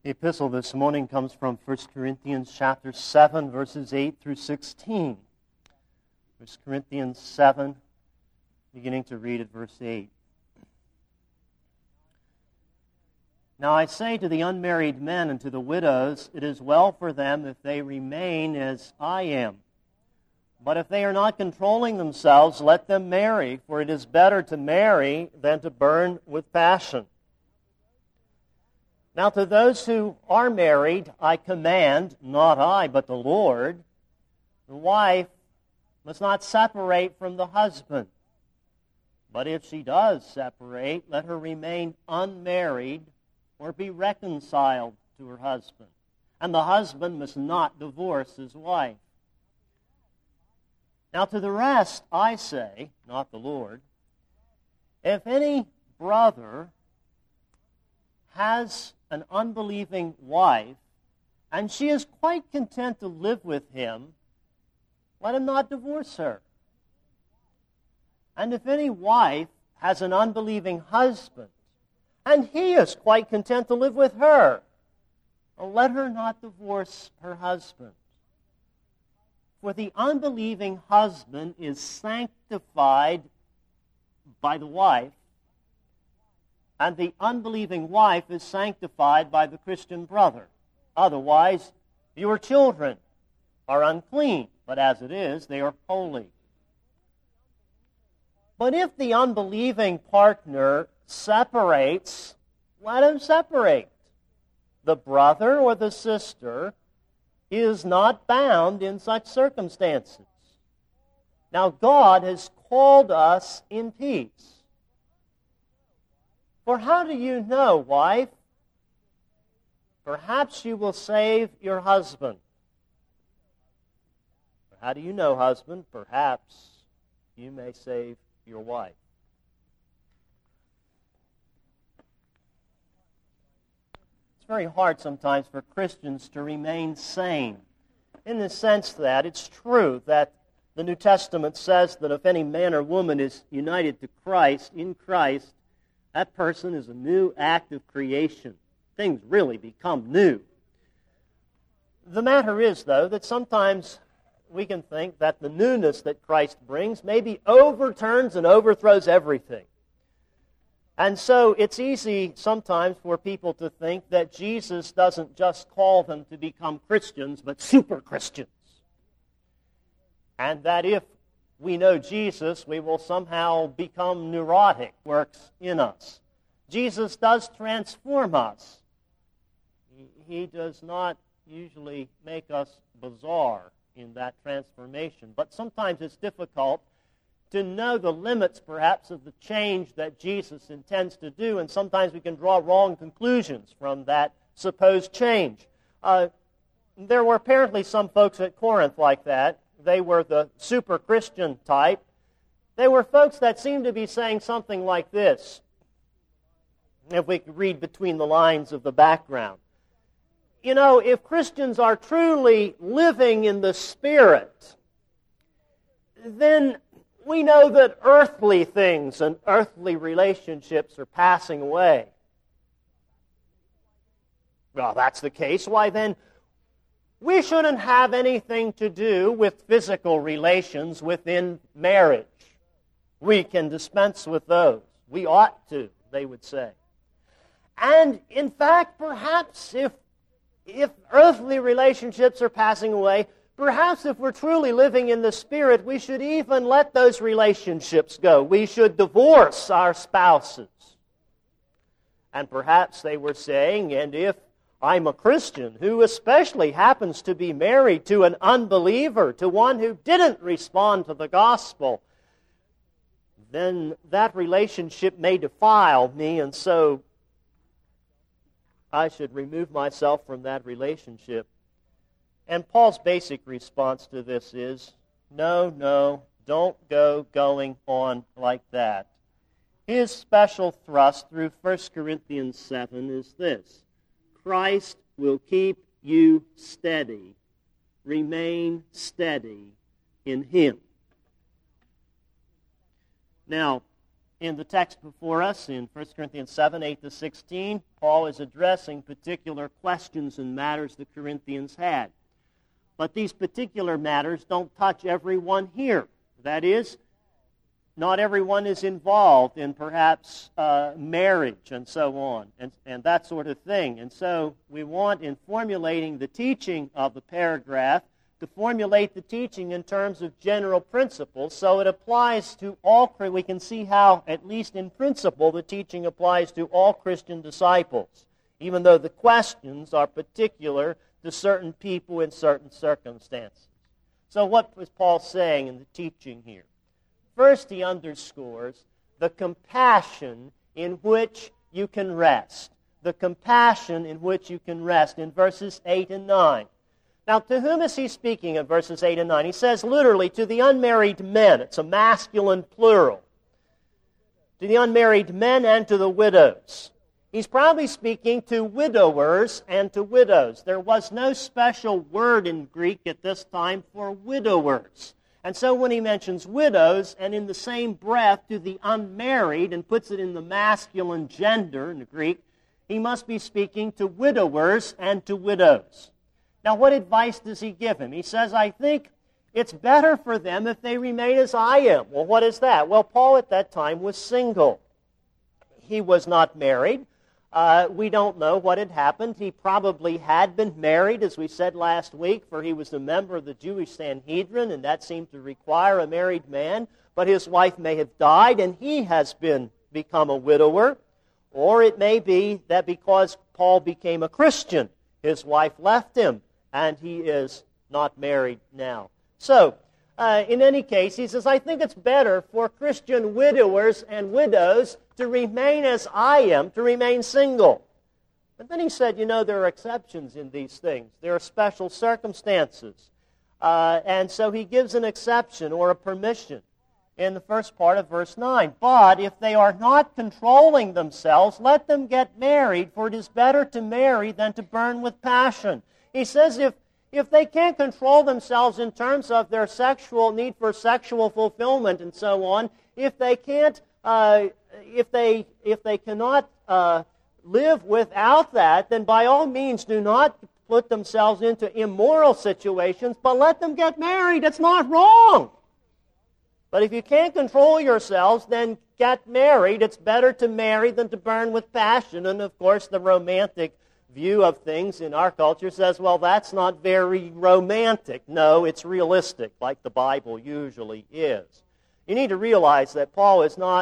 The epistle this morning comes from 1 Corinthians chapter 7, verses 8 through 16. 1 Corinthians 7, beginning to read at verse 8. Now I say to the unmarried men and to the widows, it is well for them if they remain as I am. But if they are not controlling themselves, let them marry, for it is better to marry than to burn with passion. Now to those who are married, I command, not I, but the Lord, the wife must not separate from the husband. But if she does separate, let her remain unmarried or be reconciled to her husband. And the husband must not divorce his wife. Now to the rest I say, not the Lord, if any brother has an unbelieving wife, and she is quite content to live with him, let him not divorce her. And if any wife has an unbelieving husband, and he is quite content to live with her, let her not divorce her husband. For the unbelieving husband is sanctified by the wife, and the unbelieving wife is sanctified by the Christian brother. Otherwise, your children are unclean, but as it is, they are holy. But if the unbelieving partner separates, let him separate. The brother or the sister is not bound in such circumstances. Now, God has called us in peace. For how do you know, wife? Perhaps you will save your husband. How do you know, husband? Perhaps you may save your wife. It's very hard sometimes for Christians to remain sane, in the sense that it's true that the New Testament says that if any man or woman is united to Christ, in Christ, that person is a new act of creation. Things really become new. The matter is, though, that sometimes we can think that the newness that Christ brings maybe overturns and overthrows everything. And so it's easy sometimes for people to think that Jesus doesn't just call them to become Christians, but super Christians. And that if we know Jesus, we will somehow become neurotic, works in us. Jesus does transform us. He does not usually make us bizarre in that transformation. But sometimes it's difficult to know the limits, perhaps, of the change that Jesus intends to do, and sometimes we can draw wrong conclusions from that supposed change. There were apparently some folks at Corinth like that. They were the super Christian type. They were folks that seemed to be saying something like this, if we could read between the lines of the background. You know, if Christians are truly living in the Spirit, then we know that earthly things and earthly relationships are passing away. Well, that's the case. Why then, we shouldn't have anything to do with physical relations within marriage. We can dispense with those. We ought to, they would say. And in fact, perhaps if earthly relationships are passing away, perhaps if we're truly living in the Spirit, we should even let those relationships go. We should divorce our spouses. And perhaps they were saying, and if I'm a Christian who especially happens to be married to an unbeliever, to one who didn't respond to the gospel, then that relationship may defile me, and so I should remove myself from that relationship. And Paul's basic response to this is, no, don't go going on like that. His special thrust through 1 Corinthians 7 is this: Christ will keep you steady. Remain steady in Him. Now, In the text before us, in 1 Corinthians 7, 8-16, Paul is addressing particular questions and matters the Corinthians had. But these particular matters don't touch everyone here. That is, not everyone is involved in perhaps marriage and so on, and that sort of thing. And so we want, in formulating the teaching of the paragraph, to formulate the teaching in terms of general principles, so it applies to all. We can see how, at least in principle, the teaching applies to all Christian disciples, even though the questions are particular to certain people in certain circumstances. So what was Paul saying in the teaching here? First, he underscores the compassion in which you can rest. The compassion in which you can rest in verses 8 and 9. Now, to whom is he speaking in verses 8 and 9? He says literally, to the unmarried men. It's a masculine plural. To the unmarried men and to the widows. He's probably speaking to widowers and to widows. There was no special word in Greek at this time for widowers. And so when he mentions widows, and in the same breath to the unmarried, and puts it in the masculine gender in the Greek, he must be speaking to widowers and to widows. Now, what advice does he give him? He says, I think it's better for them if they remain as I am. Well, what is that? Well, Paul at that time was single. He was not married. We don't know what had happened. He probably had been married, as we said last week, for he was a member of the Jewish Sanhedrin, and that seemed to require a married man. But his wife may have died, and he has become a widower. Or it may be that because Paul became a Christian, his wife left him, and he is not married now. So, in any case, he says, I think it's better for Christian widowers and widows to remain as I am, to remain single. But then he said, there are exceptions in these things. There are special circumstances. And so he gives an exception or a permission in the first part of verse 9. But if they are not controlling themselves, let them get married, for it is better to marry than to burn with passion. He says if they can't control themselves in terms of their sexual need for sexual fulfillment and so on, if they can't, if they cannot live without that, then by all means do not put themselves into immoral situations, but let them get married. It's not wrong. But if you can't control yourselves, then get married. It's better to marry than to burn with passion. And of course, the romantic view of things in our culture says, well, that's not very romantic. No, it's realistic, like the Bible usually is. You need to realize that Paul is not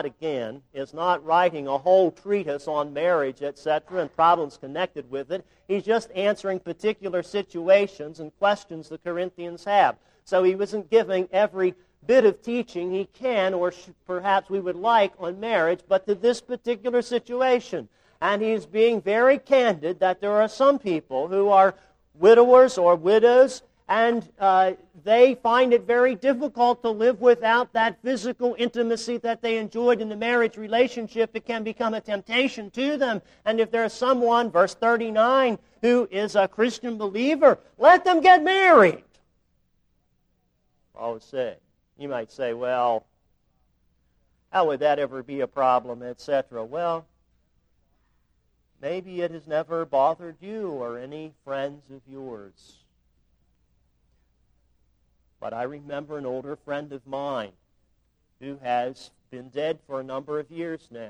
writing a whole treatise on marriage, etc., and problems connected with it. He's just answering particular situations and questions the Corinthians have. So he wasn't giving every bit of teaching he can, or perhaps we would like, on marriage, but to this particular situation. And he's being very candid that there are some people who are widowers or widows, and they find it very difficult to live without that physical intimacy that they enjoyed in the marriage relationship. It can become a temptation to them. And if there's someone, verse 39, who is a Christian believer, let them get married. I would say. You might say, well, how would that ever be a problem, etc.? Well, maybe it has never bothered you or any friends of yours. But I remember an older friend of mine who has been dead for a number of years now.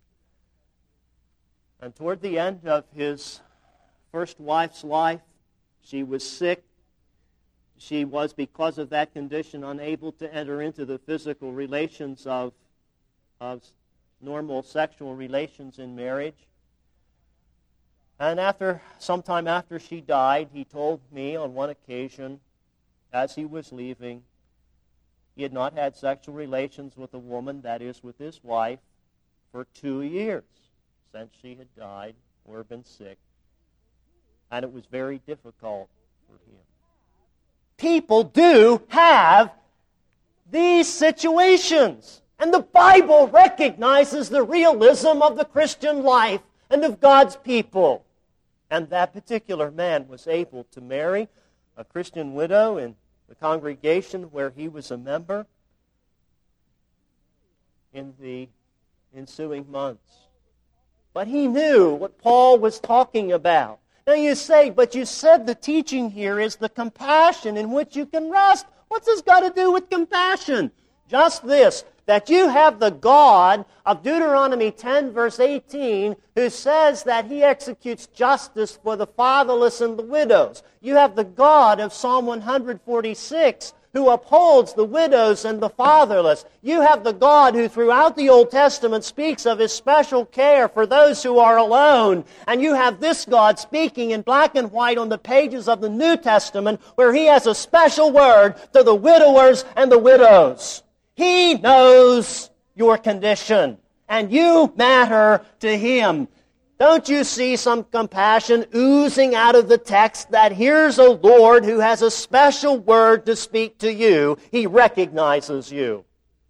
And toward the end of his first wife's life, she was sick. She was, because of that condition, unable to enter into the physical relations of normal sexual relations in marriage. And sometime after she died, he told me on one occasion, as he was leaving, he had not had sexual relations with a woman, that is, with his wife, for 2 years since she had died or been sick. And it was very difficult for him. People do have these situations. And the Bible recognizes the realism of the Christian life and of God's people. And that particular man was able to marry a Christian widow in the congregation where he was a member. In the ensuing months. But he knew what Paul was talking about. Now you say, but you said the teaching here is the compassion in which you can rest. What's this got to do with compassion? Just this, that you have the God of Deuteronomy 10, verse 18, who says that he executes justice for the fatherless and the widows. You have the God of Psalm 146, who upholds the widows and the fatherless. You have the God who throughout the Old Testament speaks of his special care for those who are alone. And you have this God speaking in black and white on the pages of the New Testament, where he has a special word to the widowers and the widows. He knows your condition, and you matter to him. Don't you see some compassion oozing out of the text that here's a Lord who has a special word to speak to you? He recognizes you.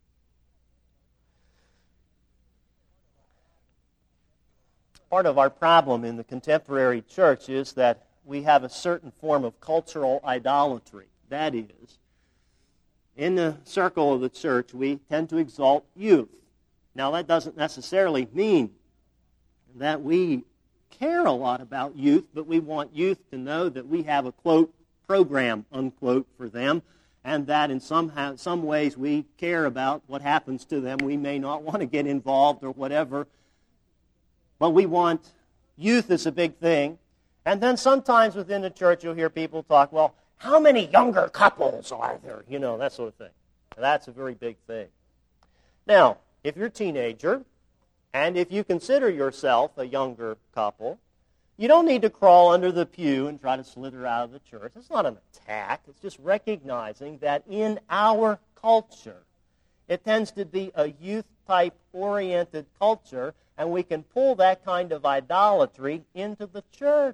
Part of our problem in the contemporary church is that we have a certain form of cultural idolatry. That is, in the circle of the church, we tend to exalt youth. Now, that doesn't necessarily mean that we care a lot about youth, but we want youth to know that we have a, quote, program, unquote, for them, and that in some ways we care about what happens to them. We may not want to get involved or whatever, but we want youth is a big thing. And then sometimes within the church you'll hear people talk, well, how many younger couples are there? You know, that sort of thing. That's a very big thing. Now, if you're a teenager, and if you consider yourself a younger couple, you don't need to crawl under the pew and try to slither out of the church. It's not an attack. It's just recognizing that in our culture, it tends to be a youth-type oriented culture, and we can pull that kind of idolatry into the church.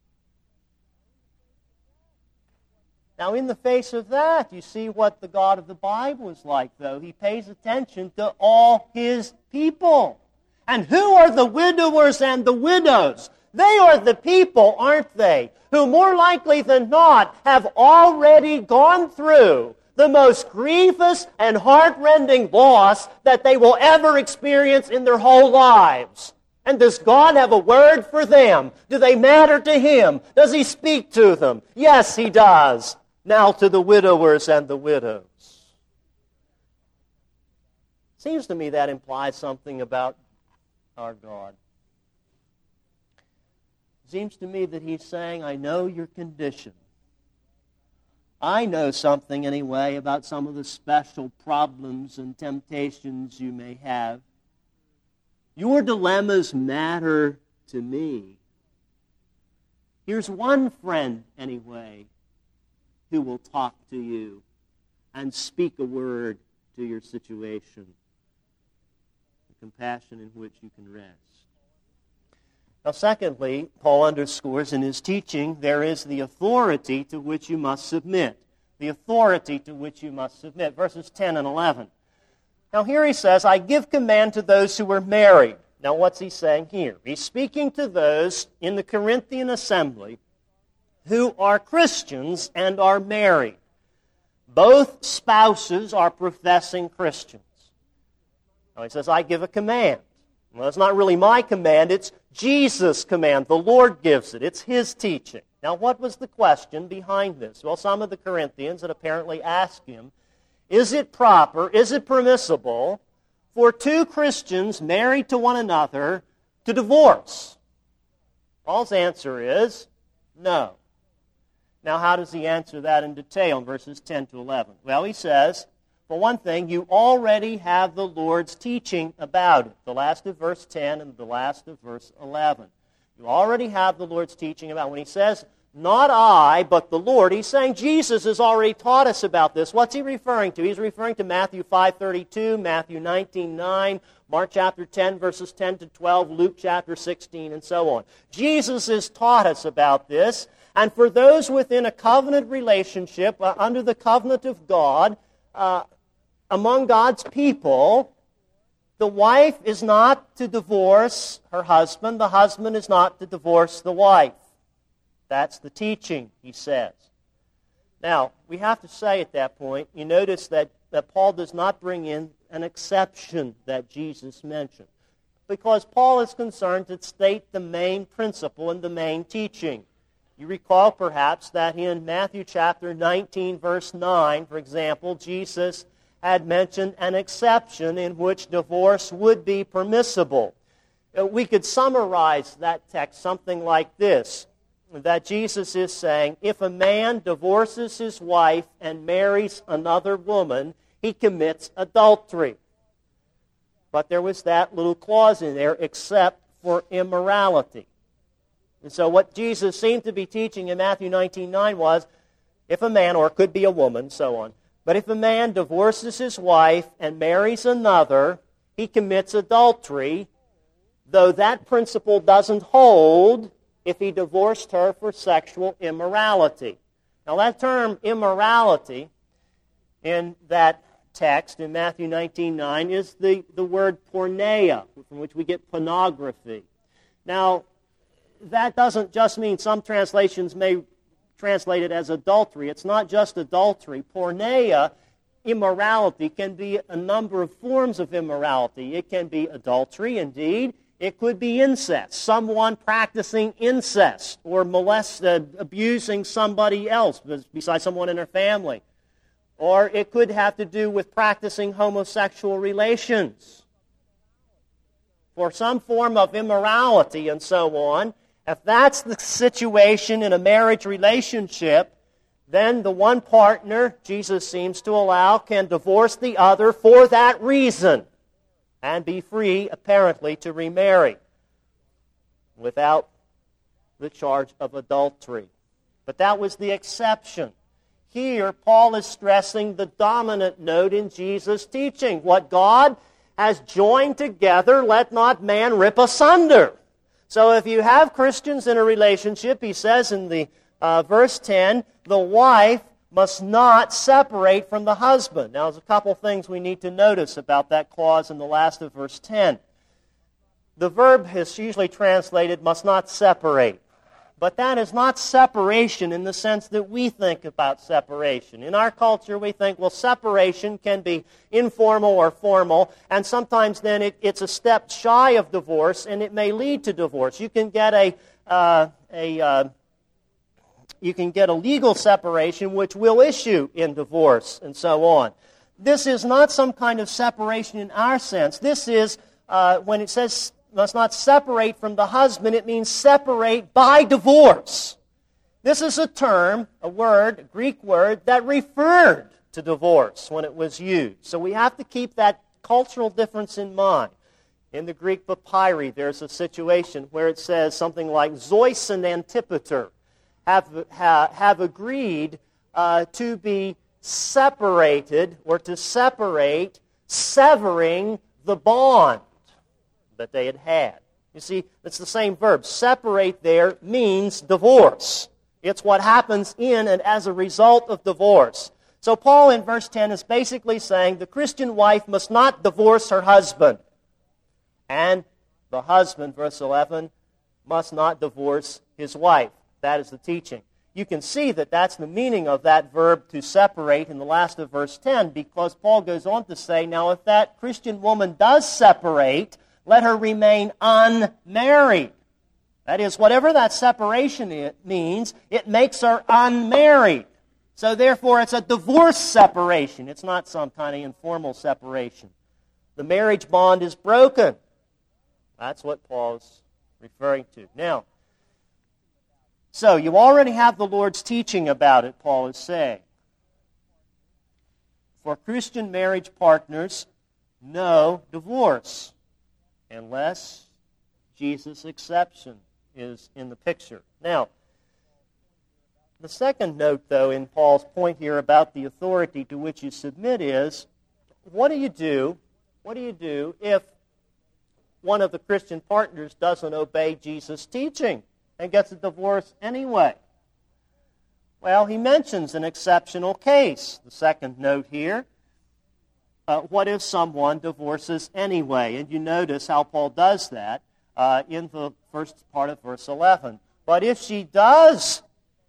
Now, in the face of that, you see what the God of the Bible is like, though. He pays attention to all his people. And who are the widowers and the widows? They are the people, aren't they, who more likely than not have already gone through the most grievous and heart-rending loss that they will ever experience in their whole lives. And does God have a word for them? Do they matter to him? Does he speak to them? Yes, he does. Now to the widowers and the widows. Seems to me that implies something about our God. Seems to me that he's saying, I know your condition. I know something anyway about some of the special problems and temptations you may have. Your dilemmas matter to me. Here's one friend anyway who will talk to you and speak a word to your situation. The compassion in which you can rest. Now, secondly, Paul underscores in his teaching, there is the authority to which you must submit. The authority to which you must submit. Verses 10 and 11. Now, here he says, I give command to those who are married. Now, what's he saying here? He's speaking to those in the Corinthian assembly who are Christians and are married. Both spouses are professing Christians. Now, he says, I give a command. Well, it's not really my command, it's Jesus' command. The Lord gives it. It's his teaching. Now, what was the question behind this? Well, some of the Corinthians had apparently asked him, is it proper, is it permissible for two Christians married to one another to divorce? Paul's answer is no. Now, how does he answer that in detail in verses 10 to 11? Well, he says, for one thing, you already have the Lord's teaching about it. The last of verse 10 and the last of verse 11. You already have the Lord's teaching about it. When he says, not I, but the Lord, he's saying Jesus has already taught us about this. What's he referring to? He's referring to Matthew 5:32, Matthew 19:9, Mark chapter 10, verses 10 to 12, Luke chapter 16, and so on. Jesus has taught us about this. And for those within a covenant relationship, under the covenant of God, among God's people, the wife is not to divorce her husband. The husband is not to divorce the wife. That's the teaching, he says. Now, we have to say at that point, you notice that that Paul does not bring in an exception that Jesus mentioned, because Paul is concerned to state the main principle and the main teaching. You recall perhaps that in Matthew chapter 19, verse 9, for example, Jesus had mentioned an exception in which divorce would be permissible. We could summarize that text something like this, that Jesus is saying, if a man divorces his wife and marries another woman, he commits adultery. But there was that little clause in there, except for immorality. And so what Jesus seemed to be teaching in Matthew 19:9 was, if a man, or it could be a woman, so on, but if a man divorces his wife and marries another, he commits adultery, though that principle doesn't hold if he divorced her for sexual immorality. Now that term immorality in that text in Matthew 19:9 is the word porneia, from which we get pornography. Now, that doesn't just mean some translations may translate it as adultery. It's not just adultery. Porneia, immorality, can be a number of forms of immorality. It can be adultery, indeed. It could be incest, someone practicing incest or abusing somebody else besides someone in their family. Or it could have to do with practicing homosexual relations, for some form of immorality and so on. If that's the situation in a marriage relationship, then the one partner, Jesus seems to allow, can divorce the other for that reason and be free, apparently, to remarry without the charge of adultery. But that was the exception. Here, Paul is stressing the dominant note in Jesus' teaching. What God has joined together, let not man rip asunder. So if you have Christians in a relationship, he says in the verse 10, the wife must not separate from the husband. Now, there's a couple things we need to notice about that clause in the last of verse 10. The verb is usually translated must not separate. But that is not separation in the sense that we think about separation. In our culture, we think, well, separation can be informal or formal, and sometimes then it's a step shy of divorce, and it may lead to divorce. You can get a legal separation which will issue in divorce, and so on. This is not some kind of separation in our sense. This is, when it says must not separate from the husband, it means separate by divorce. This is a term, a word, a Greek word, that referred to divorce when it was used. So we have to keep that cultural difference in mind. In the Greek papyri, there's a situation where it says something like Zeus and Antipater have agreed to be separated, or to separate, severing the bond that they had. You see, it's the same verb. Separate there means divorce. It's what happens in and as a result of divorce. So Paul in verse 10 is basically saying the Christian wife must not divorce her husband. And the husband, verse 11, must not divorce his wife. That is the teaching. You can see that that's the meaning of that verb to separate in the last of verse 10, because Paul goes on to say, now if that Christian woman does separate, let her remain unmarried. That is, whatever that separation means, it makes her unmarried. So therefore, it's a divorce separation. It's not some kind of informal separation. The marriage bond is broken. That's what Paul's referring to. Now, so you already have the Lord's teaching about it, Paul is saying. For Christian marriage partners, no divorce, unless Jesus' exception is in the picture. Now, the second note, though, in Paul's point here about the authority to which you submit is, what do you do if one of the Christian partners doesn't obey Jesus' teaching and gets a divorce anyway? Well, he mentions an exceptional case. The second note here. What if someone divorces anyway? And you notice how Paul does that in the first part of verse 11. But if she does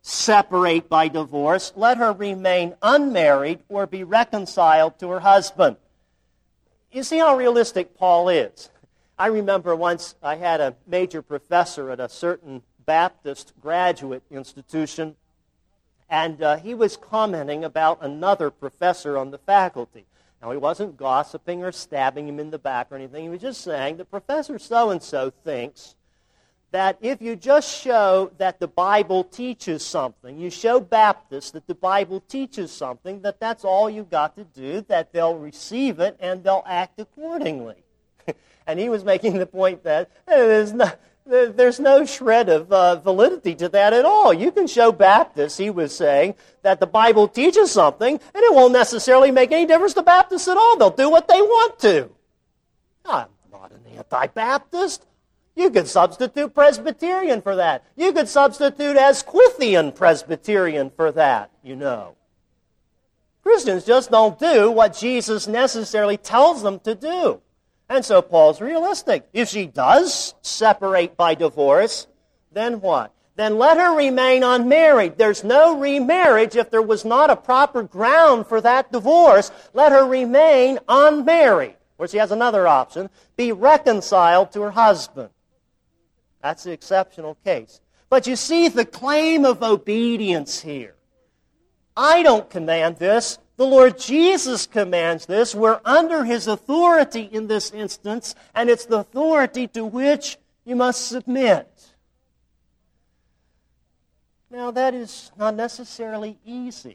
separate by divorce, let her remain unmarried or be reconciled to her husband. You see how realistic Paul is. I remember once I had a major professor at a certain Baptist graduate institution, and he was commenting about another professor on the faculty. Now, he wasn't gossiping or stabbing him in the back or anything. He was just saying that Professor so-and-so thinks that if you just show that the Bible teaches something, you show Baptists that the Bible teaches something, that that's all you've got to do, that they'll receive it and they'll act accordingly. And he was making the point that there's no shred of validity to that at all. You can show Baptists, he was saying, that the Bible teaches something, and it won't necessarily make any difference to Baptists at all. They'll do what they want to. I'm not an anti-Baptist. You could substitute Presbyterian for that. You could substitute Asquithian Presbyterian for that, you know. Christians just don't do what Jesus necessarily tells them to do. And so Paul's realistic. If she does separate by divorce, then what? Then let her remain unmarried. There's no remarriage if there was not a proper ground for that divorce. Let her remain unmarried. Or she has another option, be reconciled to her husband. That's the exceptional case. But you see the claim of obedience here. I don't command this. The Lord Jesus commands this. We're under His authority in this instance, and it's the authority to which you must submit. Now, that is not necessarily easy.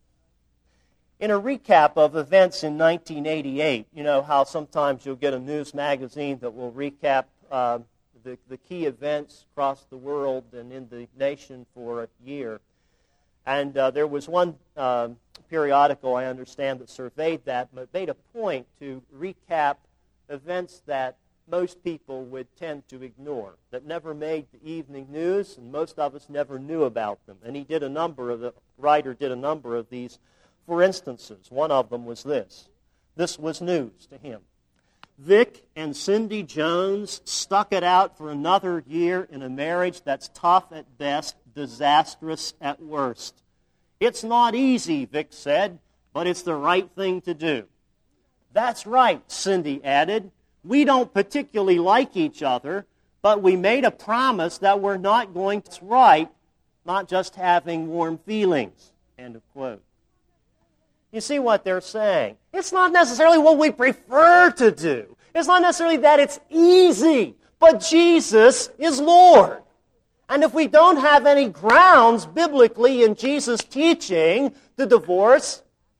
In a recap of events in 1988, you know how sometimes you'll get a news magazine that will recap the key events across the world and in the nation for a year. And there was one periodical, I understand, that surveyed that, but made a point to recap events that most people would tend to ignore, that never made the evening news, and most of us never knew about them. And the writer did a number of these for instances. One of them was this. This was news to him. Vic and Cindy Jones stuck it out for another year in a marriage that's tough at best, disastrous at worst. It's not easy, Vic said, but it's the right thing to do. That's right, Cindy added. We don't particularly like each other, but we made a promise that we're not going to right, not just having warm feelings. End of quote. You see what they're saying? It's not necessarily what we prefer to do. It's not necessarily that it's easy, but Jesus is Lord. And if we don't have any grounds biblically in Jesus' teaching to divorce,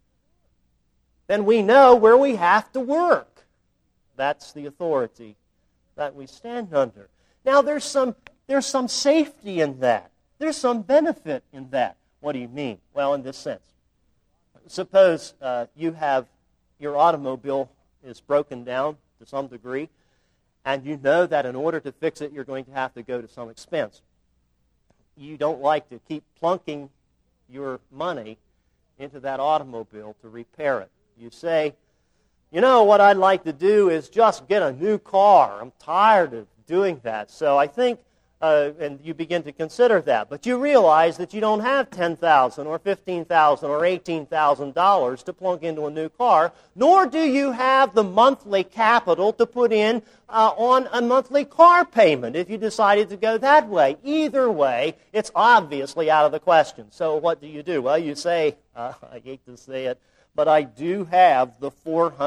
then we know where we have to work. That's the authority that we stand under. Now, there's some safety in that. There's some benefit in that. What do you mean? Well, in this sense. Suppose your automobile is broken down to some degree, and you know that in order to fix it, you're going to have to go to some expense. You don't like to keep plunking your money into that automobile to repair it. You say, you know, what I'd like to do is just get a new car. I'm tired of doing that. So I think, and you begin to consider that. But you realize that you don't have $10,000 or $15,000 or $18,000 to plunk into a new car, nor do you have the monthly capital to put in on a monthly car payment if you decided to go that way. Either way, it's obviously out of the question. So what do? Well, you say, I hate to say it, but I do have the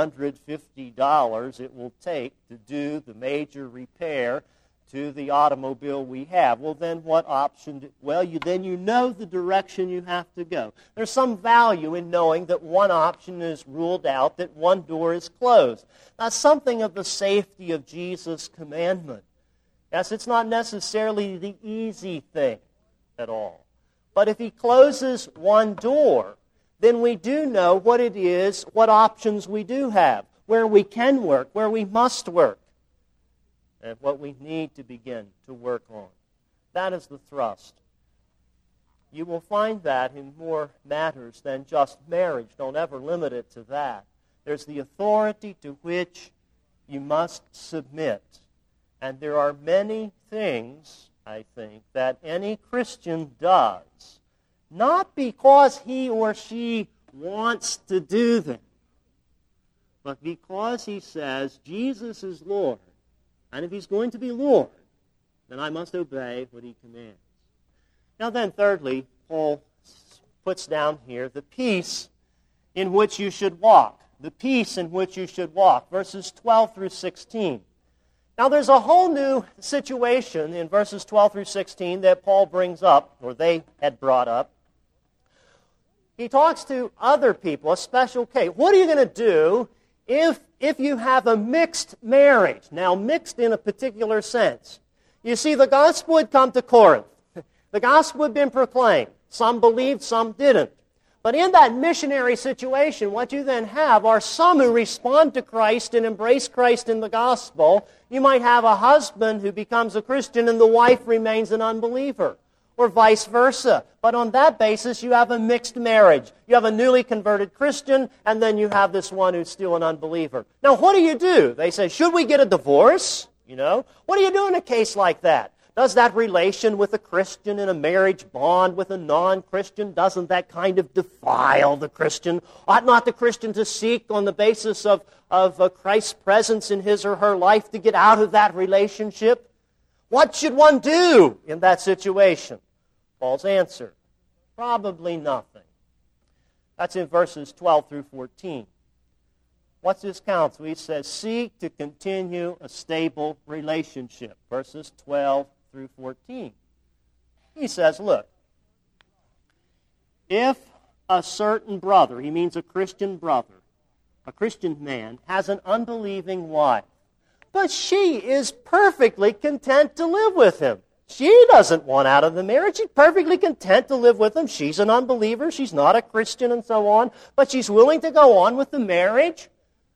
$450 it will take to do the major repair to the automobile we have. Well, then what option? Then you know the direction you have to go. There's some value in knowing that one option is ruled out, that one door is closed. That's something of the safety of Jesus' commandment. Yes, it's not necessarily the easy thing at all. But if He closes one door, then we do know what it is, what options we do have, where we can work, where we must work, and what we need to begin to work on. That is the thrust. You will find that in more matters than just marriage. Don't ever limit it to that. There's the authority to which you must submit. And there are many things, I think, that any Christian does not because he or she wants to do them, but because he says Jesus is Lord, and if he's going to be Lord, then I must obey what he commands. Now then, thirdly, Paul puts down here the peace in which you should walk. The peace in which you should walk. Verses 12 through 16. Now there's a whole new situation in verses 12 through 16 that Paul brings up, or they had brought up. He talks to other people, a special case. What are you going to do if you have a mixed marriage? Now, mixed in a particular sense. You see, the gospel had come to Corinth. The gospel had been proclaimed. Some believed, some didn't. But in that missionary situation, what you then have are some who respond to Christ and embrace Christ in the gospel. You might have a husband who becomes a Christian and the wife remains an unbeliever, or vice versa. But on that basis, you have a mixed marriage. You have a newly converted Christian, and then you have this one who's still an unbeliever. Now, what do? They say, should we get a divorce? What do you do in a case like that? Does that relation with a Christian in a marriage bond with a non-Christian, doesn't that kind of defile the Christian? Ought not the Christian to seek on the basis of Christ's presence in his or her life to get out of that relationship? What should one do in that situation? Paul's answer, probably nothing. That's in verses 12 through 14. What's his counsel? He says, seek to continue a stable relationship. Verses 12 through 14. He says, look, if a certain brother, he means a Christian brother, a Christian man, has an unbelieving wife, but she is perfectly content to live with him. She doesn't want out of the marriage. She's perfectly content to live with him. She's an unbeliever. She's not a Christian and so on, but she's willing to go on with the marriage.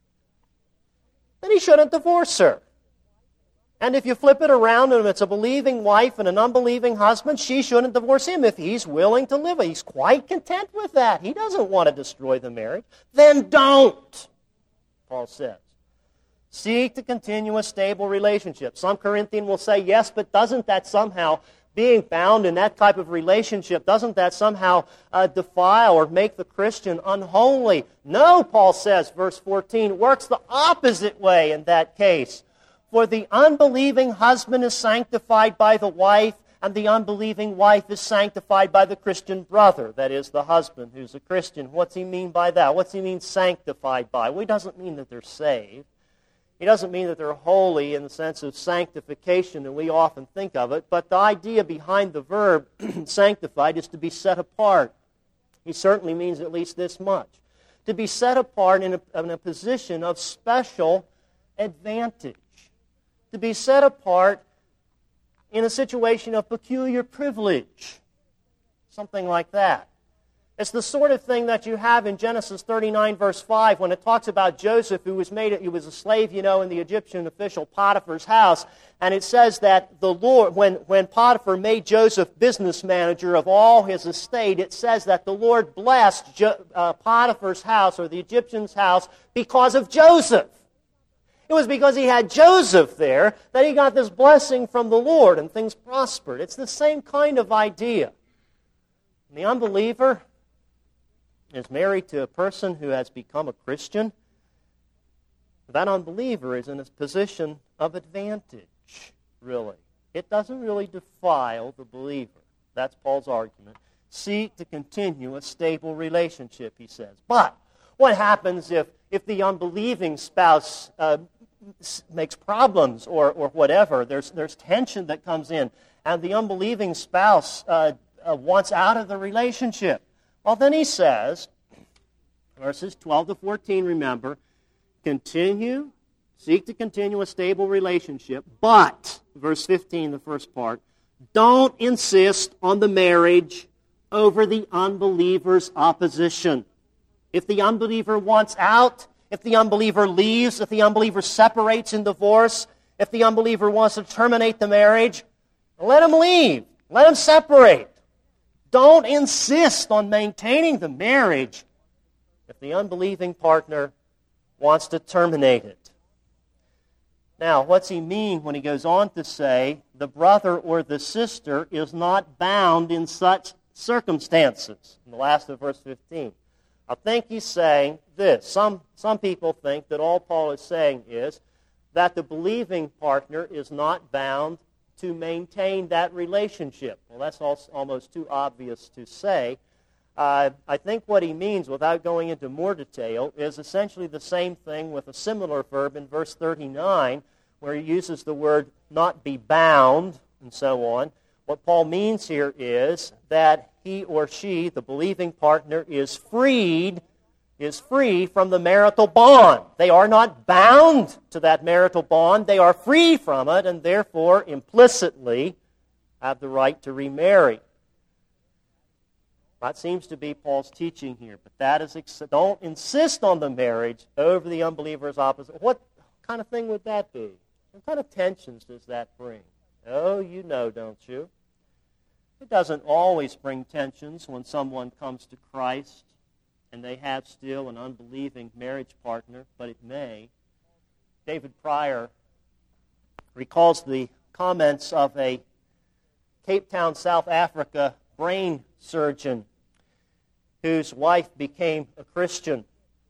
Then he shouldn't divorce her. And if you flip it around and it's a believing wife and an unbelieving husband, she shouldn't divorce him if he's willing to live. He's quite content with that. He doesn't want to destroy the marriage. Then don't, Paul says. Seek to continue a stable relationship. Some Corinthian will say, yes, but doesn't that somehow, being bound in that type of relationship, doesn't that somehow defile or make the Christian unholy? No, Paul says, verse 14, works the opposite way in that case. For the unbelieving husband is sanctified by the wife, and the unbelieving wife is sanctified by the Christian brother, that is, the husband who's a Christian. What's he mean by that? What's he mean sanctified by? Well, he doesn't mean that they're saved. He doesn't mean that they're holy in the sense of sanctification, and we often think of it, but the idea behind the verb sanctified is to be set apart. He certainly means at least this much. To be set apart in a position of special advantage. To be set apart in a situation of peculiar privilege. Something like that. It's the sort of thing that you have in Genesis 39, verse 5, when it talks about Joseph, who was a slave, in the Egyptian official Potiphar's house. And it says that the Lord, when Potiphar made Joseph business manager of all his estate, it says that the Lord blessed Potiphar's house, or the Egyptian's house, because of Joseph. It was because he had Joseph there that he got this blessing from the Lord and things prospered. It's the same kind of idea. And the unbeliever is married to a person who has become a Christian. That unbeliever is in a position of advantage, really. It doesn't really defile the believer. That's Paul's argument. Seek to continue a stable relationship, he says. But what happens if the unbelieving spouse makes problems or whatever? There's tension that comes in, and the unbelieving spouse wants out of the relationship. Well, then he says, verses 12 to 14, remember, seek to continue a stable relationship, but, verse 15, the first part, don't insist on the marriage over the unbeliever's opposition. If the unbeliever wants out, if the unbeliever leaves, if the unbeliever separates in divorce, if the unbeliever wants to terminate the marriage, let him leave. Let him separate. Don't insist on maintaining the marriage if the unbelieving partner wants to terminate it. Now, what's he mean when he goes on to say the brother or the sister is not bound in such circumstances, in the last of verse 15. I think he's saying this. Some people think that all Paul is saying is that the believing partner is not bound to maintain that relationship. Well, that's almost too obvious to say. I think what he means, without going into more detail, is essentially the same thing with a similar verb in verse 39, where he uses the word not be bound, and so on. What Paul means here is that he or she, the believing partner, is free from the marital bond. They are not bound to that marital bond. They are free from it, and therefore implicitly have the right to remarry. That seems to be Paul's teaching here, but that is don't insist on the marriage over the unbeliever's opposite. What kind of thing would that be? What kind of tensions does that bring? Oh, you know, don't you? It doesn't always bring tensions when someone comes to Christ and they have still an unbelieving marriage partner, but it may. David Pryor recalls the comments of a Cape Town, South Africa brain surgeon whose wife became a Christian.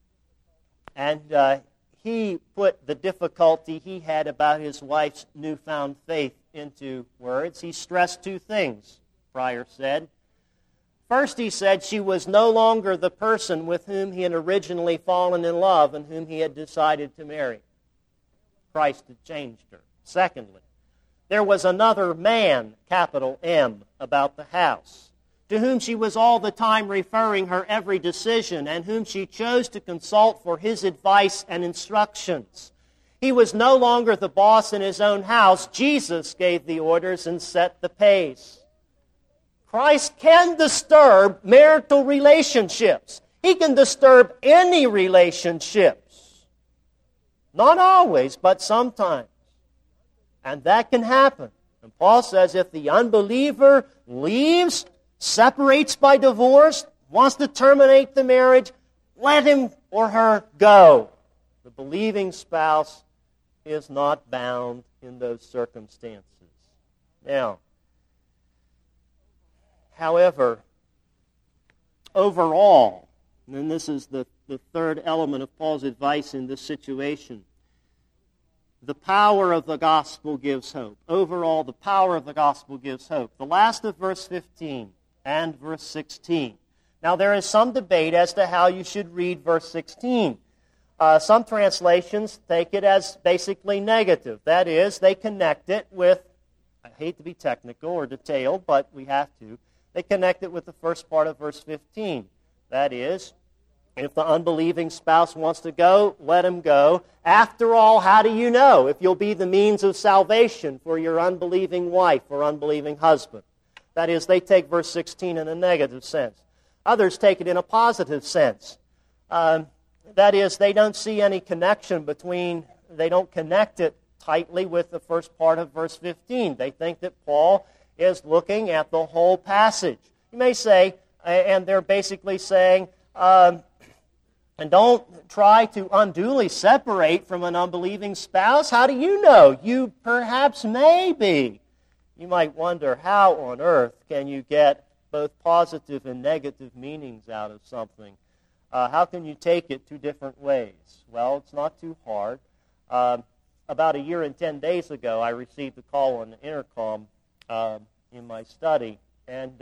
And he put the difficulty he had about his wife's newfound faith into words. He stressed two things, Pryor said. First, he said she was no longer the person with whom he had originally fallen in love and whom he had decided to marry. Christ had changed her. Secondly, there was another man, capital M, about the house, to whom she was all the time referring her every decision and whom she chose to consult for his advice and instructions. He was no longer the boss in his own house. Jesus gave the orders and set the pace. Christ can disturb marital relationships. He can disturb any relationships. Not always, but sometimes. And that can happen. And Paul says if the unbeliever leaves, separates by divorce, wants to terminate the marriage, let him or her go. The believing spouse is not bound in those circumstances. Now, however, overall, and this is the third element of Paul's advice in this situation, the power of the gospel gives hope. Overall, the power of the gospel gives hope. The last of verse 15 and verse 16. Now, there is some debate as to how you should read verse 16. Some translations take it as basically negative. That is, they connect it with, I hate to be technical or detailed, but we have to, they connect it with the first part of verse 15. That is, if the unbelieving spouse wants to go, let him go. After all, how do you know if you'll be the means of salvation for your unbelieving wife or unbelieving husband? That is, they take verse 16 in a negative sense. Others take it in a positive sense. That is, they don't see any connection they don't connect it tightly with the first part of verse 15. They think that Paul is looking at the whole passage. You may say, and they're basically saying, and don't try to unduly separate from an unbelieving spouse. How do you know? You perhaps may be. You might wonder, how on earth can you get both positive and negative meanings out of something? How can you take it two different ways? Well, it's not too hard. About a year and 10 days ago, I received a call on the intercom in my study, and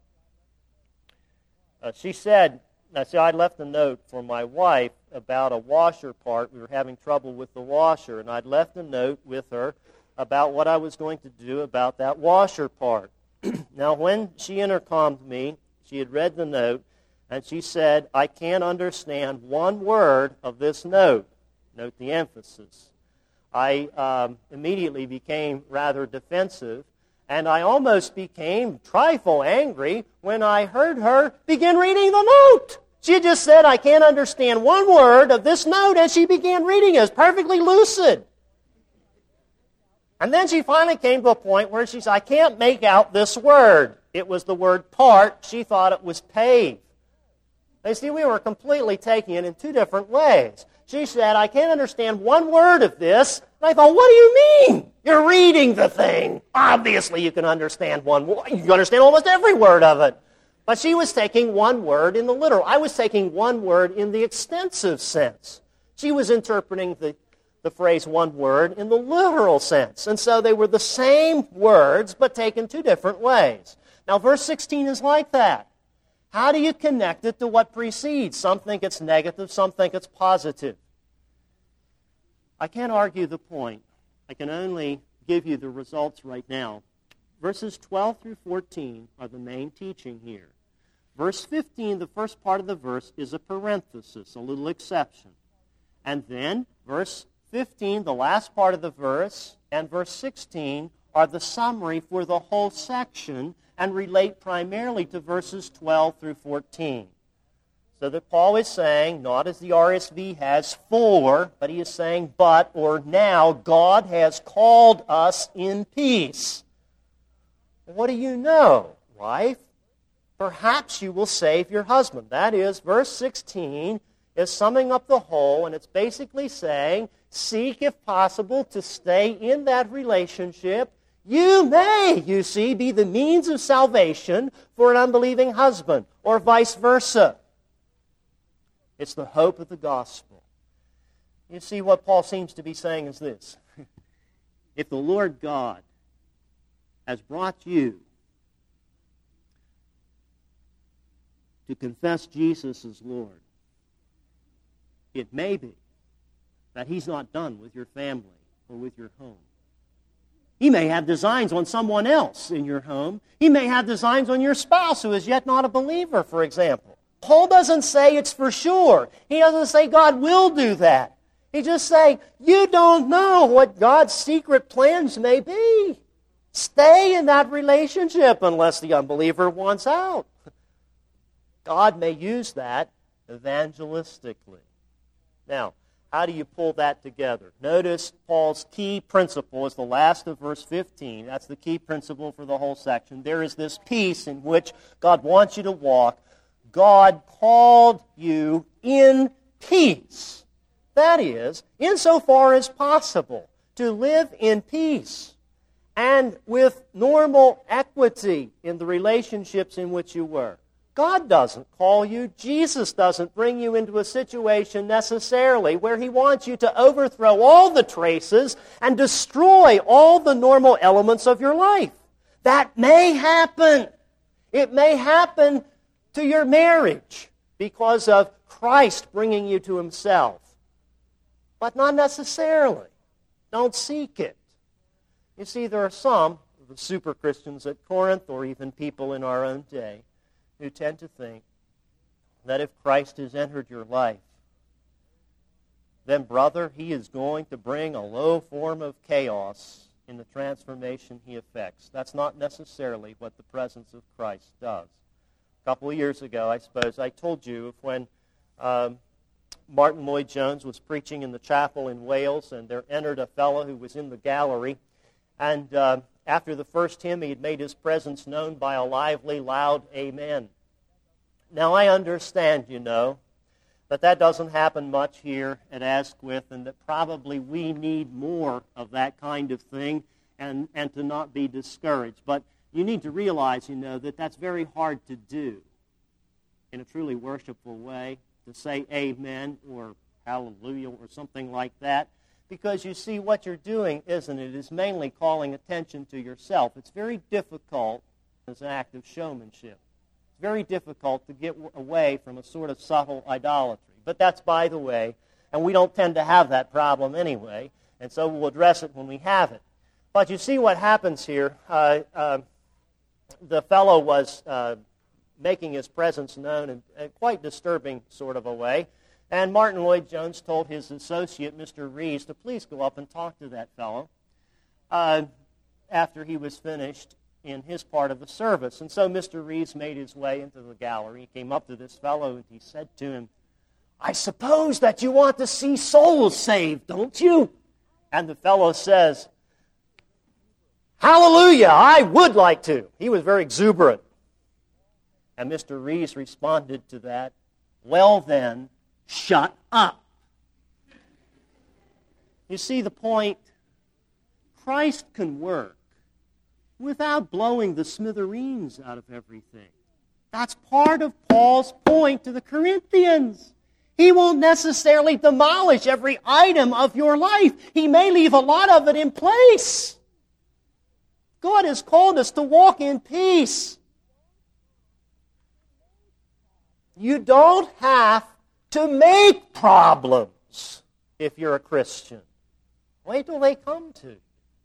she said, I left a note for my wife about a washer part. We were having trouble with the washer, and I'd left a note with her about what I was going to do about that washer part. Now, when she intercomed me, she had read the note, and she said, I can't understand one word of this note. Note the emphasis. I immediately became rather defensive, and I almost became trifle angry when I heard her begin reading the note. She had just said, I can't understand one word of this note, and she began reading it. It was perfectly lucid. And then she finally came to a point where she said, I can't make out this word. It was the word part. She thought it was pave. You see, we were completely taking it in two different ways. She said, I can't understand one word of this. And I thought, what do you mean? You're reading the thing. Obviously, you can understand one word. You can understand almost every word of it. But she was taking one word in the literal. I was taking one word in the extensive sense. She was interpreting the phrase one word in the literal sense. And so they were the same words, but taken two different ways. Now, verse 16 is like that. How do you connect it to what precedes? Some think it's negative, some think it's positive. I can't argue the point. I can only give you the results right now. Verses 12 through 14 are the main teaching here. Verse 15, the first part of the verse, is a parenthesis, a little exception. And then verse 15, the last part of the verse, and verse 16 are the summary for the whole section and relate primarily to verses 12 through 14. So that Paul is saying, not as the RSV has for, but he is saying but or now God has called us in peace. What do you know, wife? Perhaps you will save your husband. That is, verse 16 is summing up the whole, and it's basically saying, seek, if possible, to stay in that relationship. You may, you see, be the means of salvation for an unbelieving husband, or vice versa. It's the hope of the gospel. You see, what Paul seems to be saying is this. If the Lord God has brought you to confess Jesus as Lord, it may be that He's not done with your family or with your home. He may have designs on someone else in your home. He may have designs on your spouse who is yet not a believer, for example. Paul doesn't say it's for sure. He doesn't say God will do that. He just says, you don't know what God's secret plans may be. Stay in that relationship unless the unbeliever wants out. God may use that evangelistically. Now, how do you pull that together? Notice Paul's key principle is the last of verse 15. That's the key principle for the whole section. There is this peace in which God wants you to walk. God called you in peace. That is, insofar as possible, to live in peace and with normal equity in the relationships in which you were. God doesn't call you. Jesus doesn't bring you into a situation necessarily where He wants you to overthrow all the traces and destroy all the normal elements of your life. That may happen. It may happen to your marriage because of Christ bringing you to Himself. But not necessarily. Don't seek it. You see, there are some of the super Christians at Corinth, or even people in our own day, who tend to think that if Christ has entered your life, then, brother, He is going to bring a low form of chaos in the transformation He effects. That's not necessarily what the presence of Christ does. A couple of years ago, I suppose, I told you of when Martin Lloyd-Jones was preaching in the chapel in Wales, and there entered a fellow who was in the gallery, and after the first hymn, he had made his presence known by a lively, loud amen. Now, I understand, you know, that doesn't happen much here at Asquith, and that probably we need more of that kind of thing and to not be discouraged. But you need to realize, you know, that that's very hard to do in a truly worshipful way, to say amen or hallelujah or something like that. Because you see, what you're doing, isn't it, is mainly calling attention to yourself. It's very difficult as an act of showmanship. It's very difficult to get away from a sort of subtle idolatry. But that's by the way, and we don't tend to have that problem anyway, and so we'll address it when we have it. But you see what happens here. The fellow was making his presence known in a quite disturbing sort of a way. And Martin Lloyd-Jones told his associate, Mr. Rees, to please go up and talk to that fellow after he was finished in his part of the service. And so Mr. Rees made his way into the gallery. He came up to this fellow and he said to him, I suppose that you want to see souls saved, don't you? And the fellow says, hallelujah, I would like to. He was very exuberant. And Mr. Rees responded to that, well then, shut up. You see the point? Christ can work without blowing the smithereens out of everything. That's part of Paul's point to the Corinthians. He won't necessarily demolish every item of your life. He may leave a lot of it in place. God has called us to walk in peace. You don't have to make problems if you're a Christian. Wait till they come to you.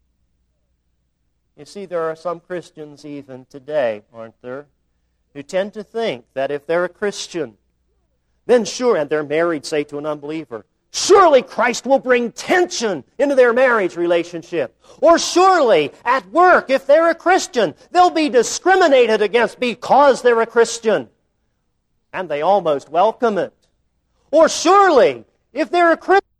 You see, there are some Christians even today, aren't there, who tend to think that if they're a Christian, then sure, and they're married, say, to an unbeliever, surely Christ will bring tension into their marriage relationship. Or surely, at work, if they're a Christian, they'll be discriminated against because they're a Christian. And they almost welcome it. Or surely, if they're a Christian,